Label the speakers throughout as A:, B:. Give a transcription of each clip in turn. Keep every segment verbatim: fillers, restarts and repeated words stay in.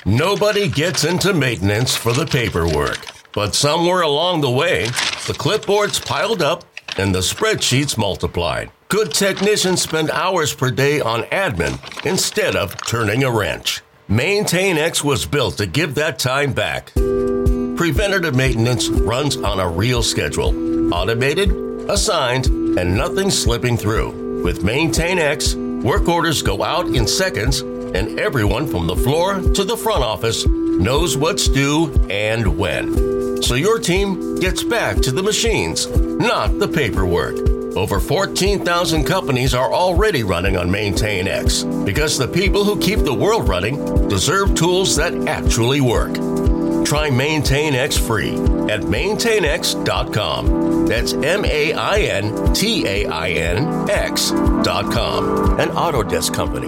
A: Nobody gets into maintenance for the paperwork, but somewhere along the way, the clipboards piled up and the spreadsheets multiplied. Good technicians spend hours per day on admin instead of turning a wrench. MaintainX was built to give that time back. Preventative maintenance runs on a real schedule, automated, assigned, and nothing slipping through. With MaintainX, work orders go out in seconds, and everyone from the floor to the front office knows what's due and when. So your team gets back to the machines, not the paperwork. Over fourteen thousand companies are already running on MaintainX because the people who keep the world running deserve tools that actually work. Try MaintainX free at maintain x dot com. That's M A I N T A I N X dot com. An Autodesk company.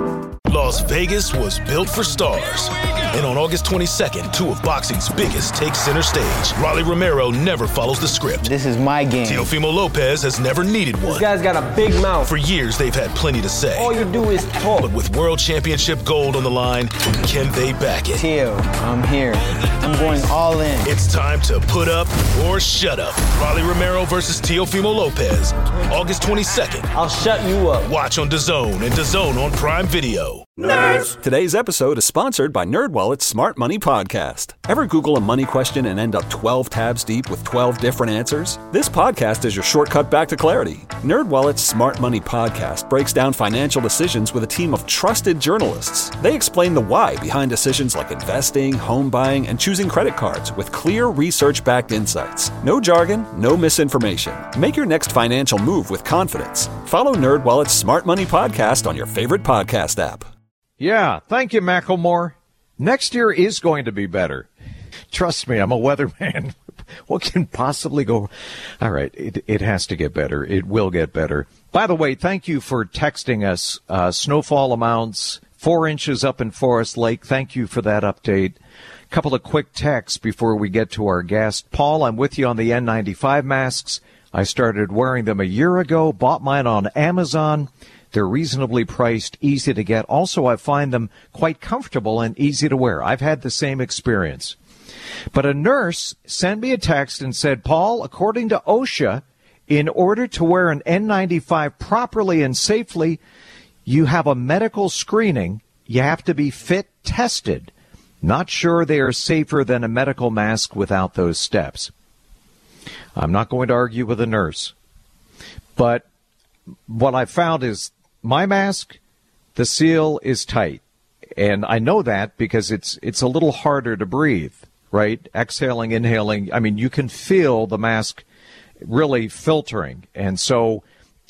B: Las Vegas was built for stars. And on August twenty-second, two of boxing's biggest take center stage. Rolly Romero never follows the script.
C: This is my game.
B: Teofimo Lopez has never needed one.
C: This guy's got a big mouth.
B: For years, they've had plenty to say.
C: All you do is talk.
B: But with World Championship gold on the line, can they back it?
C: Teo, I'm here. I'm going all in.
B: It's time to put up or shut up. Rolly Romero versus Teofimo Lopez. August twenty-second.
C: I'll shut you up.
B: Watch on DAZN and DAZN on Prime Video.
D: Nerds! Today's episode is sponsored by NerdWallet's Smart Money Podcast. Ever Google a money question and end up twelve tabs deep with twelve different answers? This podcast is your shortcut back to clarity. NerdWallet's Smart Money Podcast breaks down financial decisions with a team of trusted journalists. They explain the why behind decisions like investing, home buying, and choosing credit cards with clear research-backed insights. No jargon, no misinformation. Make your next financial move with confidence. Follow NerdWallet's Smart Money Podcast on your favorite podcast app.
E: Yeah, thank you, Macklemore. Next year is going to be better. Trust me, I'm a weatherman. What can possibly go? All right, it, it has to get better. It will get better. By the way, thank you for texting us. Uh, snowfall amounts, four inches up in Forest Lake. Thank you for that update. A couple of quick texts before we get to our guest. Paul, I'm with you on the N ninety-five masks. I started wearing them a year ago, bought mine on Amazon. They're reasonably priced, easy to get. Also, I find them quite comfortable and easy to wear. I've had the same experience. But a nurse sent me a text and said, Paul, according to OSHA, in order to wear an N ninety-five properly and safely, you have a medical screening. You have to be fit tested. Not sure they are safer than a medical mask without those steps. I'm not going to argue with a nurse. But what I found is my mask, the seal is tight. And I know that because it's it's a little harder to breathe, right? Exhaling, inhaling. I mean, you can feel the mask really filtering. And so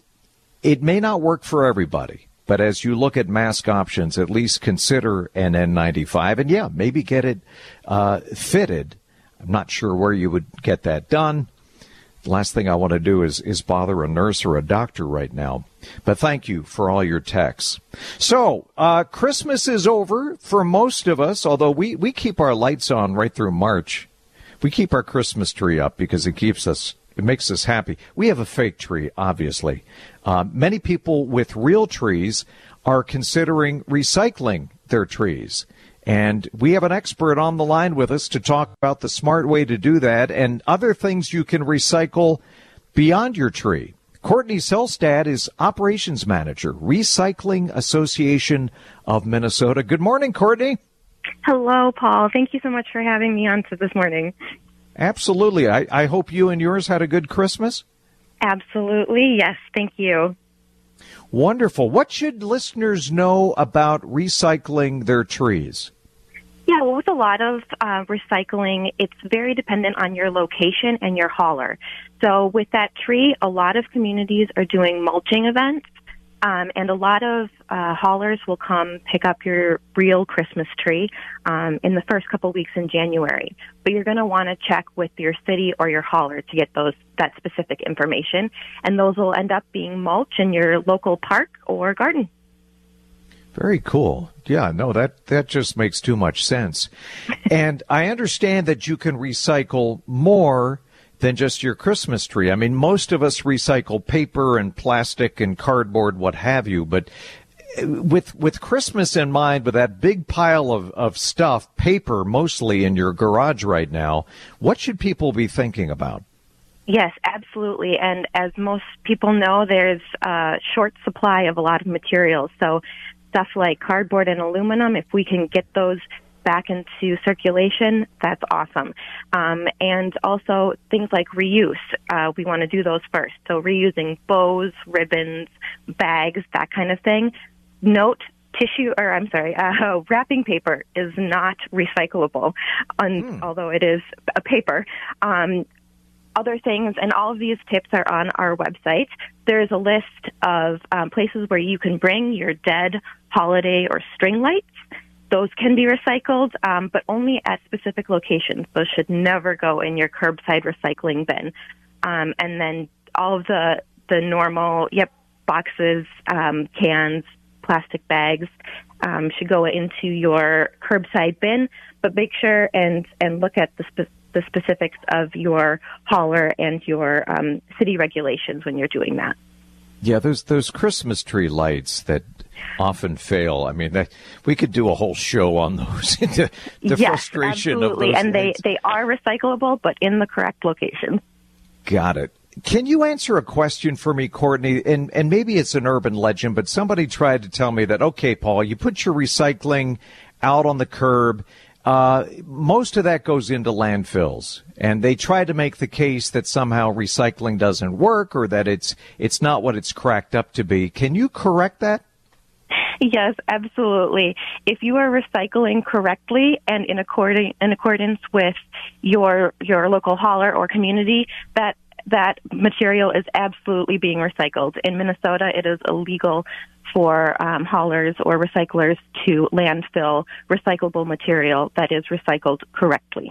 E: it may not work for everybody. But as you look at mask options, at least consider an N ninety-five. And, yeah, maybe get it uh, fitted. I'm not sure where you would get that done. The last thing I want to do is, is bother a nurse or a doctor right now. But thank you for all your texts. So, uh, Christmas is over for most of us, although we, we keep our lights on right through March. We keep our Christmas tree up because it keeps us, it makes us happy. We have a fake tree, obviously. Uh, many people with real trees are considering recycling their trees. And we have an expert on the line with us to talk about the smart way to do that and other things you can recycle beyond your tree. Courtney Selstad is Operations Manager, Recycling Association of Minnesota. Good morning, Courtney.
F: Hello, Paul. Thank you so much for having me on to this morning.
E: Absolutely. I, I hope you and yours had a good Christmas.
F: Absolutely. Yes. Thank you.
E: Wonderful. What should listeners know about recycling their trees?
F: Yeah, well, with a lot of uh, recycling, it's very dependent on your location and your hauler. So with that tree, a lot of communities are doing mulching events, um, and a lot of uh, haulers will come pick up your real Christmas tree um, in the first couple weeks in January. But you're going to want to check with your city or your hauler to get those that specific information, and those will end up being mulch in your local park or garden.
E: Very cool. Yeah, no, that, that just makes too much sense. And I understand that you can recycle more than just your Christmas tree. I mean, most of us recycle paper and plastic and cardboard, what have you, but with with Christmas in mind, with that big pile of, of stuff, paper mostly in your garage right now, what should people be thinking about?
F: Yes, absolutely. And as most people know, there's a short supply of a lot of materials. So stuff like cardboard and aluminum, if we can get those back into circulation, that's awesome. Um, and also things like reuse. Uh, we want to do those first. So reusing bows, ribbons, bags, that kind of thing. Note, tissue, or I'm sorry, uh, wrapping paper is not recyclable, un- hmm. although it is a paper. Um, other things, and all of these tips are on our website. There's a list of um, places where you can bring your dead holiday or string lights. Those can be recycled, um, but only at specific locations. Those should never go in your curbside recycling bin. Um, and then all of the, the normal, yep, boxes, um, cans, plastic bags um, should go into your curbside bin, but make sure and, and look at the spe- the specifics of your hauler and your um, city regulations when you're doing that.
E: Yeah, those those Christmas tree lights that often fail. I mean, that, we could do a whole show on those. the the
F: yes,
E: frustration
F: absolutely.
E: of those
F: and
E: lights.
F: they, they are recyclable, but in the correct location.
E: Got it. Can you answer a question for me, Courtney? And and maybe it's an urban legend, but somebody tried to tell me that, okay, Paul, you put your recycling out on the curb. Uh, most of that goes into landfills, and they try to make the case that somehow recycling doesn't work or that it's it's not what it's cracked up to be. Can you correct that?
F: Yes, absolutely. If you are recycling correctly and in according in accordance with your your local hauler or community, that that material is absolutely being recycled. In Minnesota, it is illegal for um, haulers or recyclers to landfill recyclable material that is recycled correctly.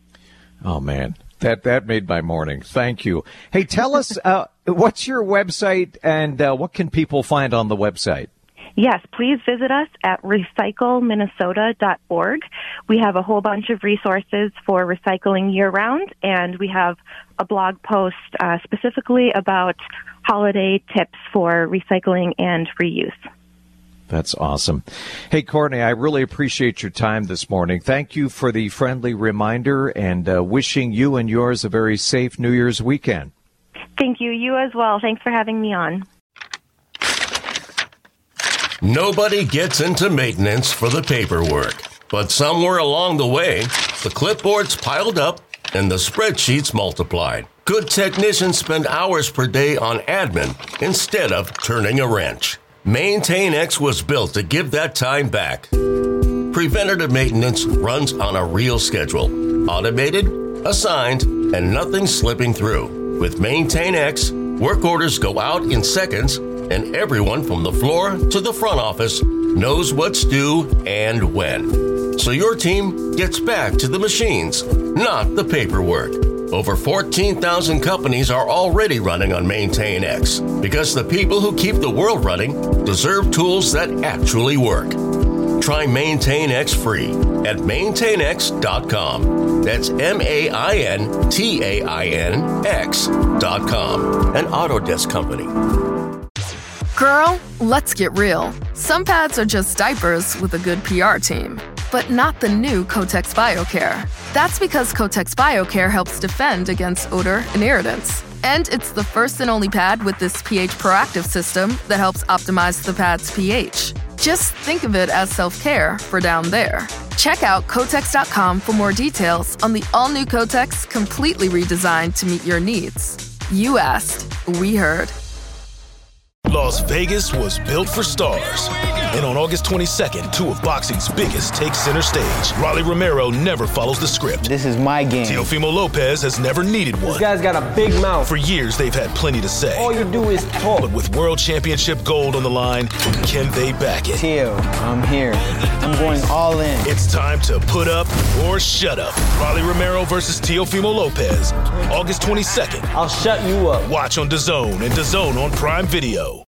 E: Oh, man, that that made my morning. Thank you. Hey, tell us, uh, what's your website and uh, what can people find on the website?
F: Yes, please visit us at recycle minnesota dot org. We have a whole bunch of resources for recycling year-round, and we have a blog post uh, specifically about holiday tips for recycling and reuse.
E: That's awesome. Hey, Courtney, I really appreciate your time this morning. Thank you for the friendly reminder, and uh, wishing you and yours a very safe New Year's weekend.
F: Thank you. You as well. Thanks for having me on.
A: Nobody gets into maintenance for the paperwork, but somewhere along the way, the clipboards piled up and the spreadsheets multiplied. Good technicians spend hours per day on admin instead of turning a wrench. MaintainX was built to give that time back. Preventative maintenance runs on a real schedule, automated, assigned, and nothing slipping through. With MaintainX, work orders go out in seconds, and everyone from the floor to the front office knows what's due and when. So your team gets back to the machines, not the paperwork. Over fourteen thousand companies are already running on MaintainX because the people who keep the world running deserve tools that actually work. Try MaintainX free at maintain x dot com. That's M A I N T A I N X dot com. An Autodesk company.
G: Girl, let's get real. Some pads are just diapers with a good P R team, but not the new Kotex BioCare. That's because Kotex BioCare helps defend against odor and irritants. And it's the first and only pad with this pH proactive system that helps optimize the pad's pH. Just think of it as self-care for down there. Check out Kotex dot com for more details on the all-new Kotex, completely redesigned to meet your needs. You asked, we heard.
B: Las Vegas was built for stars. And on August twenty-second, two of boxing's biggest take center stage. Rolly Romero never follows the script.
C: This is my game.
B: Teofimo Lopez has never needed one.
C: This guy's got a big mouth.
B: For years, they've had plenty to say.
C: All you do is talk.
B: But with world championship gold on the line, can they back it?
C: Teo, I'm here. I'm going all in.
B: It's time to put up or shut up. Rolly Romero versus Teofimo Lopez. August twenty-second.
C: I'll shut you up.
B: Watch on DAZN and DAZN on Prime Video.